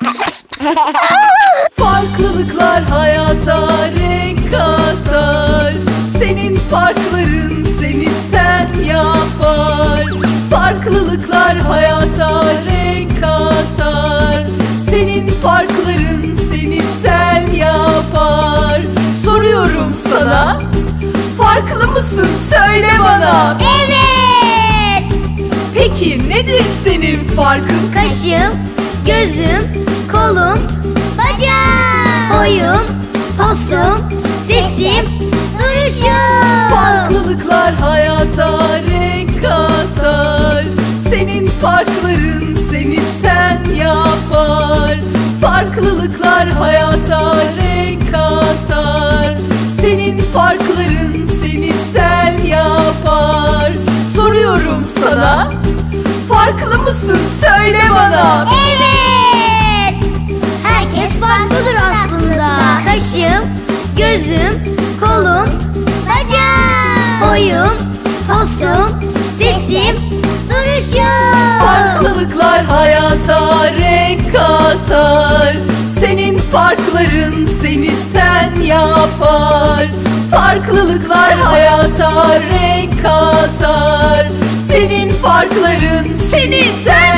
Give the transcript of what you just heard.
Farklılıklar hayata renk katar. Senin farkların seni sen yapar. Farklılıklar hayata renk katar. Senin farkların seni sen yapar. Soruyorum sana, farklı mısın söyle bana. Evet. Peki nedir senin farkın? Kaşım, gözüm, kolum, bacağım, boyum, postum, sesim, duruşum. Farklılıklar hayata renk katar. Senin farkların seni sen yapar. Farklılıklar hayata renk katar. Senin farkların seni sen yapar. Soruyorum sana, farklı mısın söyle bana. Evet. Herkes farklıdır aslında. Kaşım, gözüm, kolum, bacağım, boyum, postum, sesim, duruşum. Farklılıklar hayata renk katar. Senin farkların seni sen yapar. Farklılıklar hayata renk katar. Senin farkların seni sen